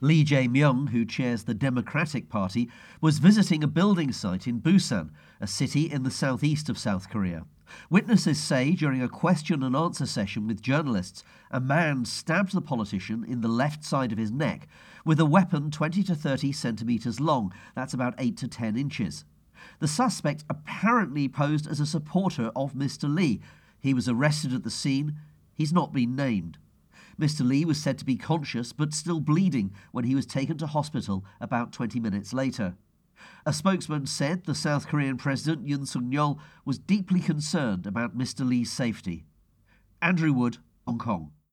Lee Jae-myung, who chairs the Democratic Party, was visiting a building site in Busan, a city in the southeast of South Korea. Witnesses say during a question and answer session with journalists, a man stabbed the politician in the left side of his neck with a weapon 20 to 30 centimetres long. That's about 8 to 10 inches. The suspect apparently posed as a supporter of Mr. Lee. He was arrested at the scene. He's not been named. Mr. Lee was said to be conscious but still bleeding when he was taken to hospital about 20 minutes later. A spokesman said the South Korean President Yoon Suk-yeol was deeply concerned about Mr. Lee's safety. Andrew Wood, Hong Kong.